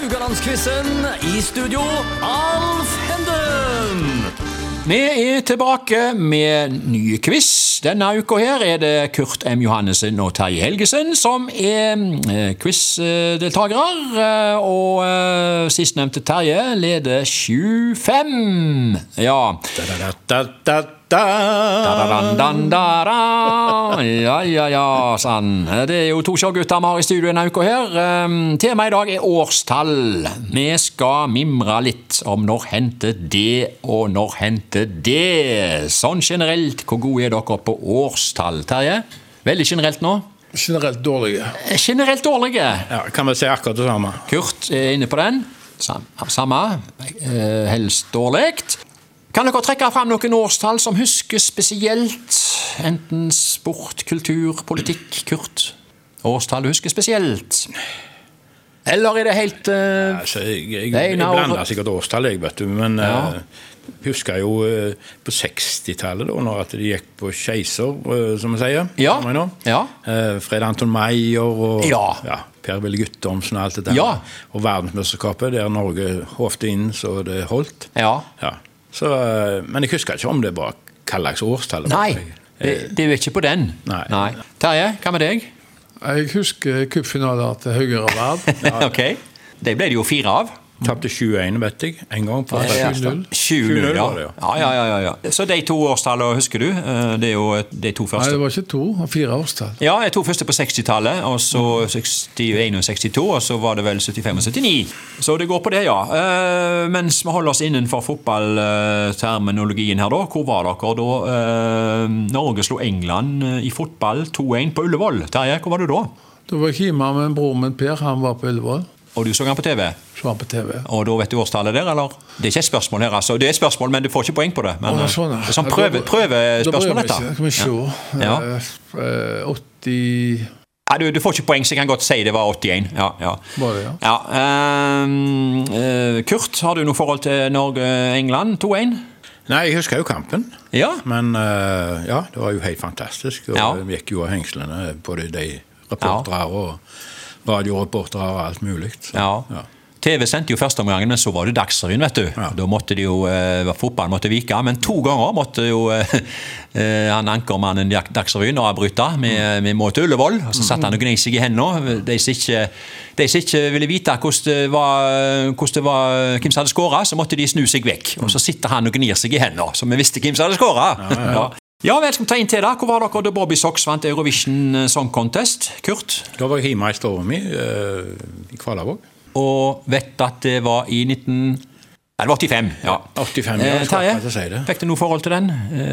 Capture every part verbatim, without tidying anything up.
Haugalandsquizen. I studio, Alf Henden. Vi er tilbake med ny quiz. Denne uka her er det Kurt M. Johannessen og Terje Helgesen som er quizdeltagere, og sistnevnte Terje leder sju fem. Ja. Da-da-da-da-da. Da-da-dan-dan-da-da. Ja, ja, ja, sann. Det er jo to showgutter vi har i studio denne uka her. Temaet i dag er årstall. Vi skal mimre litt om når hendte det, og når hendte det. Sånn generelt, hvor gode er dere på årstall, Terje? Veldig generelt nå. Generelt dårlige. Generelt dårlige. Ja, kan vi si akkurat det samme. Kurt er inne på den. Samme. Helst dårligt. Kan dere trekke frem noen årstall som husker spesielt? Enten sport, kultur, politikk, Kurt? Årstall husker spesielt? Eller er det helt... Uh, altså, jeg jeg, jeg blander sikkert årstall, jeg, vet du, men ja. uh, husker jo uh, på sekstitallet da, når at de gikk på Keiser, uh, som vi sier. Ja, ja. Uh, Fred Anton Meyer og ja. Ja, Per Ville Guttormsen og alt det der. Ja. Og verdensmesterskapet, der Norge hovte inn så det holdt. Ja. Ja. Så, men jeg husker ikke om det var kallags årstall. Nei, det, det er jo ikke på den. Nei. Nei. Terje, hva med deg? Jeg husker cupfinaler til Høyere Verd. Ja. Ok, det ble det jo fire av. Tappte sju en, vet jeg, en gang på sju null. sju null, ja. Ja, ja, ja, ja. Så de to årstallene husker du? Det er jo de to første. Nei, det var ikke to, det var fire årstall. Ja, de to første på sekstitallet, og så sekstién og sekstito, og så var det vel syttifem og syttini. Så det går på det, ja. Mens vi holder oss innenfor fotballterminologien her da, hvor var dere da? Norge slo England i fotball to en på Ullevål. Terje, hvor var du da? Da var jeg hjemme med bror min Per, han var på Ullevål. Og du så han på T V? Så han på T V. Og da vet du årstallet der, eller? Det er ikke et spørsmål her, altså. Det er et spørsmål, men du får ikke poeng på det. Men, Å, sånn, det er sånn prøve, prøvespørsmål, dette. Da kan vi se. Ja. Uh, åtti... Ja, du, du får ikke poeng, så jeg kan godt si det var åttien. Ja, ja. Var det, ja. ja um, uh, Kurt, har du noe forhold til Norge-England to en? Nei, jeg husker jo kampen. Ja. Men uh, ja, det var jo helt fantastisk. Og ja. Vi gikk jo av hengslene på de, de rapportere ja. og radioreportere og alt mulig. Så, ja. ja. T V sendte jo første omgangen, men så var det Dagsrevyen, vet du. Ja. Da måtte de jo, uh, fotballen måtte vike, men to ganger måtte jo uh, uh, han ankermannen Dagsrevyen avbryte med, med Måte Ullevål, og så satt han og gnei seg i hendene. De som ikke, de som ikke ville vite hvordan det var, hvordan det var, hvem som hadde skåret, så måtte de snu seg vekk. Og så sitter han og gnir seg i hendene, så vi visste hvem som hadde skåret. Ja, ja, ja. Ja, vel, skal vi ta inn til da. Hvor var dere da Bobby Sox vant Eurovision Song Contest? Kurt? Da var jeg hjemme i Stormi uh, i Kvalavåg. Og vet at det var i nitten... Nei, det var åttifem, ja. åttifem, ja. Eh, Terje, si det. fikk du noe forhold til den?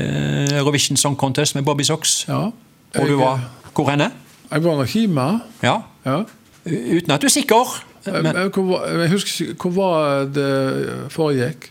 Eh, Eurovision Song Contest med Bobby Sox? Ja. Jeg, og du var hvor henne? Jeg var nok hjemme. Ja. Ja. Uten at du er sikker. Men, jeg, hvor, jeg husker ikke, hvor var det foregikk?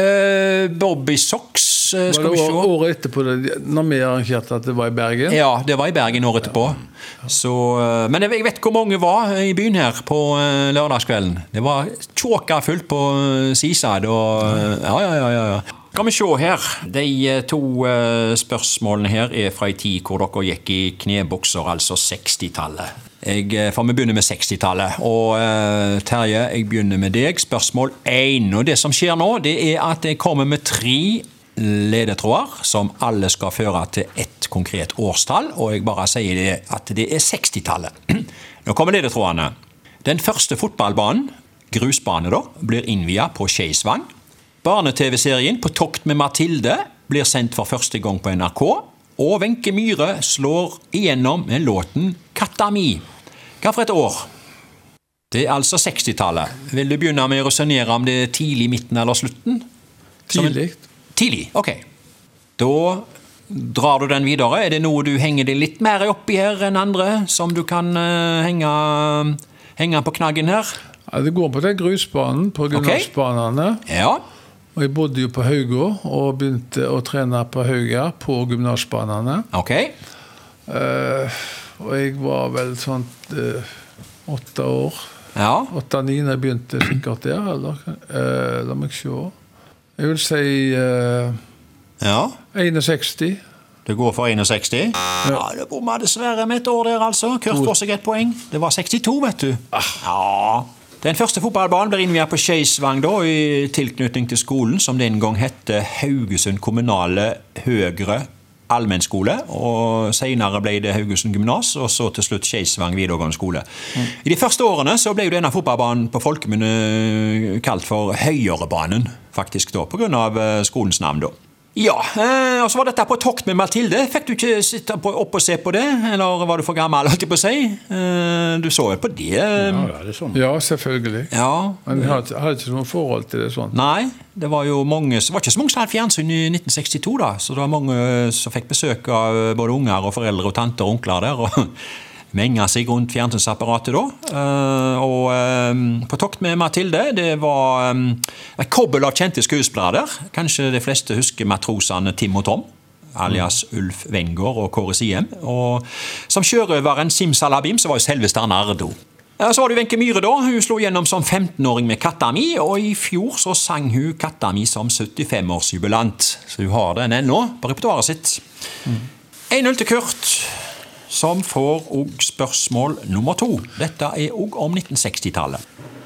Eh, Bobby Sox, eh, skal vi se. Var det året etterpå, det, når vi arrangerte at det var i Bergen? Ja, det var i Bergen året etterpå. Så, men jeg vet hvor mange var i byen her på lørdagskvelden. Det var tjåka fullt på Seaside. Og, ja, ja, ja, ja. Kan vi se her. De to spørsmålene her er fra en tid hvor dere gikk i knebukser, altså sekstitallet. Jeg får vi begynne med sekstitallet. Og uh, Terje, jeg begynner med deg. Spørsmål én. Og det som skjer nå, det er at jeg kommer med tre ledetråder som alle skal føre til ett konkret årstall, og jeg bare sier det at det er sekstitallet. Nå kommer ledetrådene. Den første fotballbanen, grusbane da, blir innviet på Skeisvang. Barne-tv-serien På tokt med Mathilde blir sendt for første gang på N R K, og Wenche Myhre slår igjennom med låten Katta mi. Hva for et år? Det er altså sekstitallet. Vil du begynne med å resonere om det er tidlig, midten eller slutten? Tidlig. Tidlig, ok. Da drar du den videre. Er det noe du henger deg litt mer oppi her enn andre, som du kan uh, henge, henge på knaggen her? Ja, det går på den grusbanen, på gymnasbanene. Okay. Ja. Og jeg bodde jo på Hauga, og begynte å trene på Hauga på gymnasbanene. Ok. Uh, og jeg var vel sånn uh, åtte år. Ja. Åtte-ni når jeg begynte sikkert der, eller? Uh, la meg se. Jeg vil si uh, ja. sekstisén. Det går for sekstisén? Ja, ja det bommer dessverre med et år der, altså. Kurt får seg et poeng. Det var sekstito, vet du. Ah. Ja, Den første fotballbanen ble innviet på Skeisvang da, i tilknytning til skolen, som den gang hette Haugesund kommunale høgre allmennskole, og senere ble det Haugesund gymnas, og så til slutt Skeisvang videregående skole. Mm. I de første årene så ble jo denne fotballbanen på folkemunne kalt for Høyerebanen, faktisk da, på grunn av skolens navn da. Ja, eh, og så var dette på tokt med Mathilde. Fikk du ikke sitte på, opp og se på det? Eller var du for gammel, holdt jeg på å si? Eh, du så jo på det. Ja, det er sånn. Ja, selvfølgelig. Ja. Men jeg hadde, hadde ikke noe forhold til det sånn. Nei, det var jo mange, det var ikke så mange som hadde fjernsyn i nitten sekstito da, så det var mange som fikk besøk av både unger og foreldre og tanter og onkler der, og menga seg rundt fjernsynsapparatet da. Uh, og um, på tokt med Mathilde, det var um, et kobbel av kjente skuespillere der. Kanskje de fleste husker matrosene Tim og Tom, alias Ulf Wengård og Kåre Siem. Og som sjørøveren Simsalabim, så var jo selveste Arnardo. Uh, så var det Wenche Myhre da, hun slo gjennom som femtenåring med Katta mi, og i fjor så sang hun Katta mi som syttifem-årsjubilant. Så hun har den ennå på repertoaret sitt. Mm. en null til Kurt, som får og spørsmål nummer to. Dette er også om nitten seksti-tallet.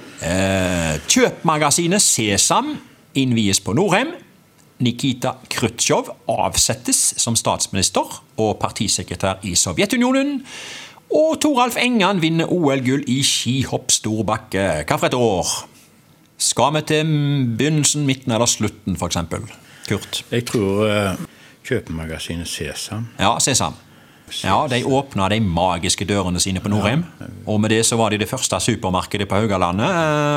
Eh, kjøpmagasinet Sesam innvies på Nordheim. Nikita Khrushchev avsettes som statsminister og partisekretær i Sovjetunionen. Og Toralf Engan vinner O L-gull i skihopp storbakke. Hva for et år? Skal vi til begynnelsen, midten eller slutten, for eksempel? Kurt? Jeg tror uh, kjøpmagasinet Sesam. Ja, Sesam. Ja, de åpnet de magiske dørene sine på Nordheim, og med det så var de det første supermarkedet på Haugalandet,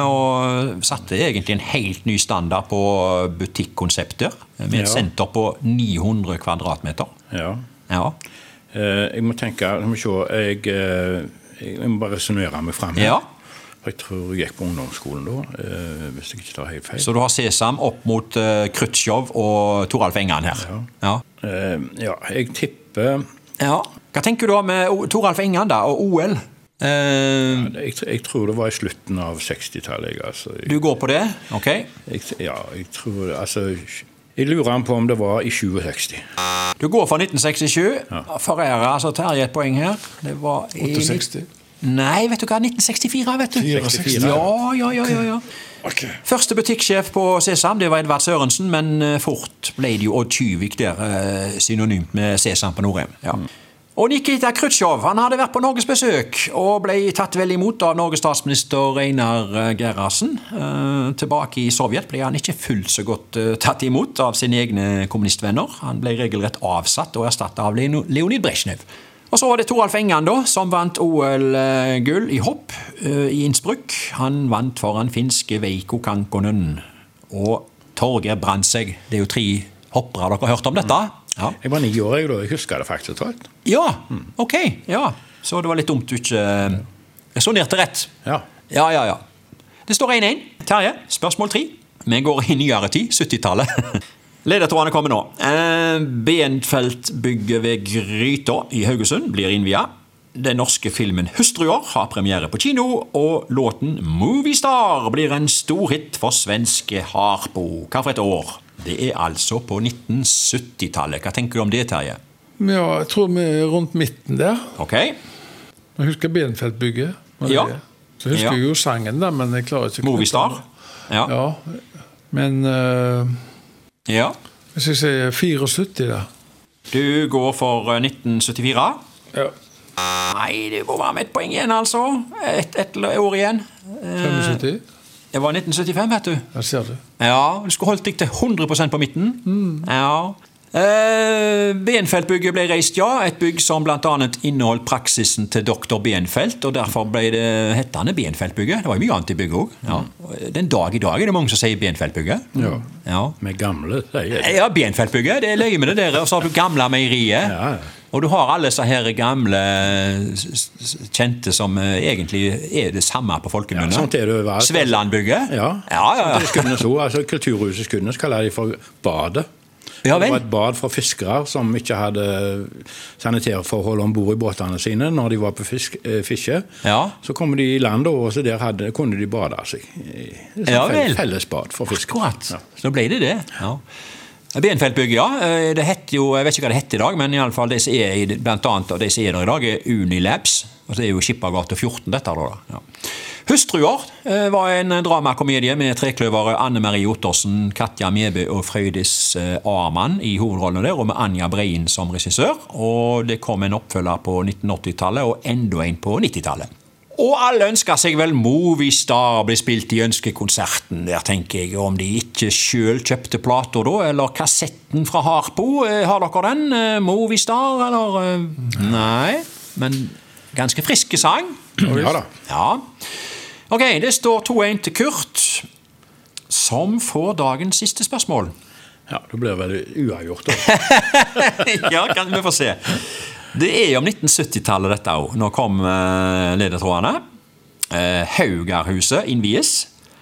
og satte egentlig en helt ny standard på butikkonsepter, med et ja. senter på ni hundre kvadratmeter. Ja. Ja. Uh, jeg må tenke, jeg må se, jeg, uh, jeg må bare resonere meg frem her. Ja. Jeg tror jeg gikk på ungdomsskolen da, uh, hvis jeg ikke tar helt feil. Så du har Sesam opp mot uh, Khrushchev og Toralf Engan her? Ja. Ja. Uh, ja, jeg tipper... Ja. Hva tenker du da med Toralf Engan da, og O L? Uh, ja, jeg, jeg tror det var i slutten av seksti-tallet. Altså. Du går på det? Ok. Jeg, ja, jeg tror altså, jeg lurer på om det var i sekstisju. Du går for nitten sekstisju. Ja. Forærer, altså Terje et poeng her. Det var i... åttiseksti. Nei, vet du hva? nitten sekstifire, vet du. sekstifire. Ja, ja, ja, ja, ja. Okay. Første butikksjef på Sesam, det var Edvard Sørensen, men fort ble det jo Odd Tyvik der, synonymt med Sesam på Nordheim. Ja. Mm. Og Nikita Khrushchev, han hadde vært på Norges besøk og ble tatt vel imot av Norges statsminister Einar Gerhardsen. Eh, tilbake i Sovjet ble han ikke fullt så godt eh, tatt imot av sine egne kommunistvenner. Han ble regelrett avsatt og erstattet av Leonid Brezhnev. Og så var det Toralf Engan da, som vant O L-gull i hopp uh, i Innsbruck. Han vant foran finske Veikko Kankonen og Torgeir Brandtzæg. Det er jo tre hoppere, dere har hørt om dette? Ja. Jeg var ni år, jeg, da. Jeg husker det faktisk talt. Ja, ok. Ja. Så det var litt dumt du ikke... Jeg så ned til rett. Ja. Ja, ja, ja. Det står en en. Terje, spørsmål tre. Vi går i nyere tid, syttitallet. Ledertrådene kommer nå. Benfeldtbygget ved Gryta i Haugesund blir innviet. Den norske filmen Hustruer har premiere på kino, og låten Movie Star blir en stor hit for svenske Harpo. Hva for et år? Det er altså på nitten syttitallet. Hva tenker du om det, Terje? Ja, jeg tror vi er rundt midten der. Ok. Jeg husker Benfeldtbygget. Ja. Så husker ja. jeg jo sangen der, men jeg klarer ikke... Movie Star? Ja. Ja, men... Uh... Ja. Hvis jeg sier syttifire da. Du går for nitten syttifire? Ja. Nei, det går bare med et poeng igjen, altså. Et, et år igjen. syttifem? Det var nitten syttifem, vet du. Jeg ser det. Ja, du skulle holdt deg til hundre prosent på midten. Mm. Ja. Eh, Benfeldtbygget ble reist, ja. Et bygg som blant annet inneholdt praksisen til doktor Benfeldt, og derfor ble det hettende Benfeldtbygget. Det var jo mye annet i bygget også. Ja. Den dag i dag er det mange som sier Benfeldtbygget. Ja. Ja. Med gamle, sier jeg. Ja, Benfeldtbygget, det er løye med det der, og så har du gamle meieriet. Ja. Og du har alle så her gamle kjente som egentlig er det samme på folkemunne. Ja, sånt er det overalt. Svellandbygget. Ja, ja, ja, ja. Det Skudenes ord, altså Kulturhuset Skudenes kaller de for badet. Ja, det var et bad for fiskere som ikke hadde sanitærforhold ombord i båtene sine når de var på fisk, eh, fiske. Ja. Så kom de i land, og så der hadde, kunne de bade seg. Det er ja, felles, felles bad for fiskere. Akkurat. Ja. Så ble det det. Ja. Benfeldtbygget, ja. Det heter jo, jeg vet ikke hva det heter i dag, men i alle fall det som er, blant annet, og det som er der i dag er Unilabs, og det er jo Skippergata fjorten dette da. Ja. Hustruer eh, var en dramakomedie med trekløvere Anne Marie Ottersen, Katja Mebe og Frøydis eh, Arman i hovedrollene der, og med Anja Brein som regissør. Og det kom en oppfølger på nitten åtti-tallet og enda en på nittitallet. Og alle ønsker seg vel Movistar blir spilt i ønskekonserten. Der tenker jeg om de ikke selv kjøpte plater da, eller kassetten fra Harpo. Har dere den? Movistar, eller? Nei, men ganske friske sang. Ja da. Ja. Ok, det står to en til Kurt, som får dagens siste spørsmål. Ja, det blir vel uavgjort da. Ja, kan vi få se. Det er om nitten sytti-tallet dette også. Nå kom uh, ledetrådene. Uh, Haugarhuset innvies.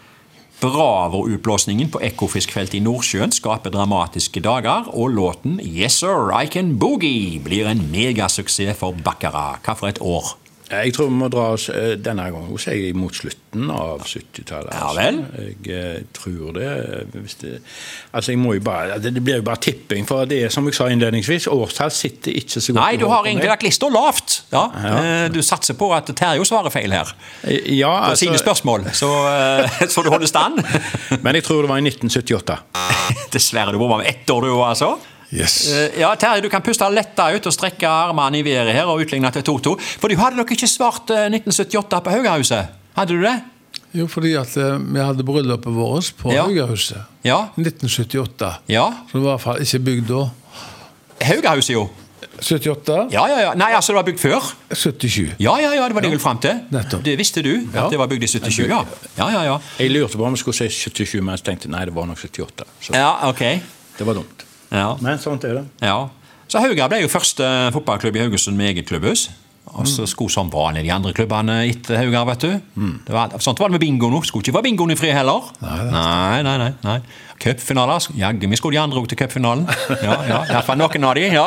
Bravo-utblåsningen på Ekofiskfeltet i Nordsjøen skaper dramatiske dager, og låten Yes Sir, I Can Boogie blir en megasuksess for Baccarat. Hva for et år? Jeg tror vi må dra oss denne gangen hos jeg mot slutten av sytti-tallet. Ja vel? Jeg eh, tror det, hvis det. Altså, jeg må jo bare, det, det blir jo bare tipping, for det er som jeg sa innledningsvis, årstall sitter ikke så godt. Nei, du har egentlig lagt lista lavt. Ja. Ja. Du satser på at Terje svarer feil her. Ja, på altså, sine spørsmål, så, så du holder stand. Men jeg tror det var i nitten syttiåtte. Dessverre, du var med ett år du, altså. Yes. Ja, Terje, du kan puste letta ut og strekke armene i været her og utligne til to to. For du hadde nok ikke svart nitten syttiåtte på Haugahuset. Hadde du det? Jo, fordi at uh, vi hadde bryllupet vårt på Ja. Haugahuset. Ja. nitten syttiåtte. Ja. Så det var i hvert fall ikke bygd da. Haugahuset jo. syttiåtte? Ja, ja, ja. Nei, altså det var bygd før. syttisju. Ja, ja, ja, det var det jeg ville frem til. Nettopp. Det visste du, Ja. at det var bygd i syttisju, ja. Ja, ja, ja. Jeg lurte på om jeg skulle si syttisju, men jeg tenkte nei, det var nok syttiåtte. Så Ja, ok. det var dumt. Ja. Men sånt er det. Ja. Så Hauga ble jo første fotballklubb i Haugesund med eget klubbhus. Og så skulle som vanlig de andre klubbene etter Hauga, vet du. Mm. Det var, sånt var det med bingo nå. Skulle ikke være bingoen i fri heller. Nei, nei, nei, nei, nei. Cupfinaler. Jagge, vi skulle de andre også til cupfinalen. Ja, ja, i hvert fall noen av de, ja.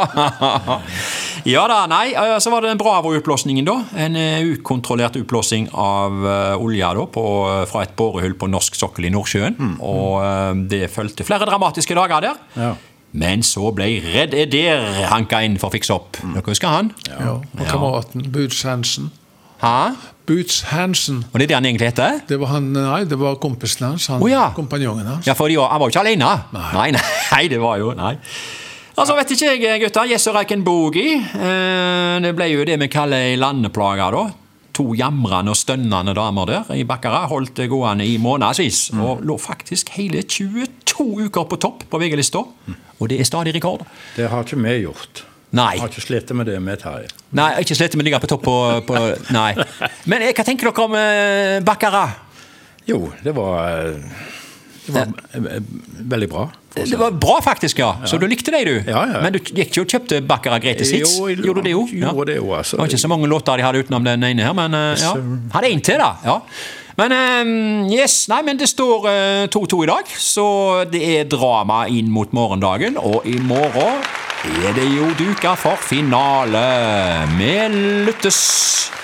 Ja da, nei, så var det en Bravo-utblåsningen da. En ukontrollert utblåsning av uh, olja da, på, fra et borehull på norsk sokkel i Nordsjøen. Mm. Og uh, det følte flere dramatiske dager der. Ja. Men så ble Red Eder hanka inn for å fikse opp. Dere husker han? Ja. Og kameraten, Boots Hansen. Hæ? Boots Hansen. Og det er det han egentlig heter? Det var han, nei, det var kompisen hans, han, Oh, ja. kompanjongen hans. Ja, for de var, han var jo ikke alene. Nei. Nei, nei, det var jo, nei. Altså, vet ikke jeg, gutter, Yes Sir, I Can Boogie. Eh, det ble jo det vi kaller en landeplaga da. To jamrende og stønnende damer der i Baccarat holdt det gående i månedsvis, mm. og lå faktisk hele tjueto uker på topp på V G-lista, mm. og det er stadig rekord. Det har ikke vi gjort. Nei. Jeg har ikke slitt med det med Terje. Nei, jeg har ikke slitt med å ligge på topp på, på nei. Men hva tenker dere om uh, Baccarat? Jo, det var, det var veldig bra. Det var bra faktisk, ja. Så du likte det, du. Ja, ja. Men du gikk ikke og kjøpte Baccarat Gretes hits? Jo, jeg, gjorde du det jo? Ja. Gjorde det jo, altså. Det var ikke så mange låter de hadde utenom den ene her, men uh, ja. Hadde en til da, ja. Men um, yes, nei, men det står to to uh, i dag, så det er drama inn mot morgendagen, og i morgen er det jo duka for finale. Vi lyttes!